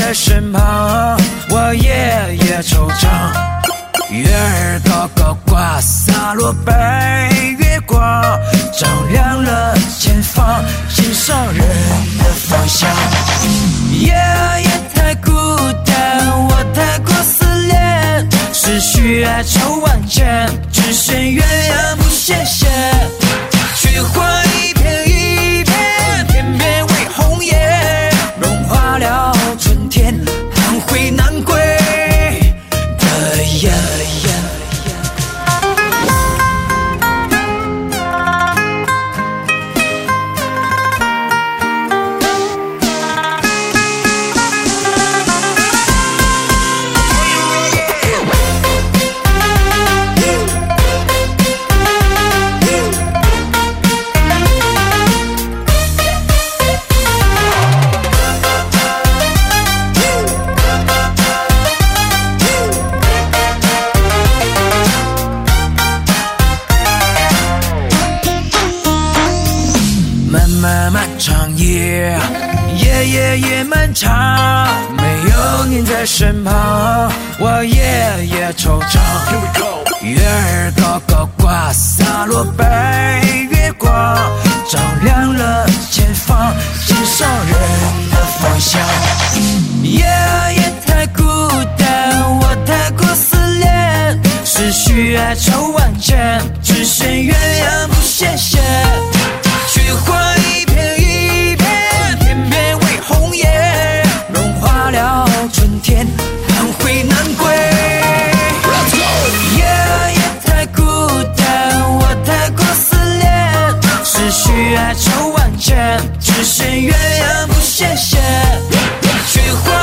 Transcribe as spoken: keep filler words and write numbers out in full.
在身旁，我夜夜惆怅。月儿高高挂，洒落白月光，照亮了前方，心上人的方向。夜夜太孤单，我太过思恋，思绪哀愁万千，只剩鸳鸯不羡仙。雪花一片一片，片片为红叶，融化了春天，盼回南归的夜。漫漫长夜，夜夜夜漫长，没有你在身旁，我夜夜惆怅。月儿高高挂，洒落白月光，照亮了前方，心上人的方向。夜夜太孤单，我太过思恋，思绪哀愁万千，只剩鸳鸯不羡仙。雪花一片一片，片片为红叶，融化了春天，盼回南归。夜夜太孤单，我太过思恋，思绪哀愁万千，只剩鸳鸯不羡仙。雪花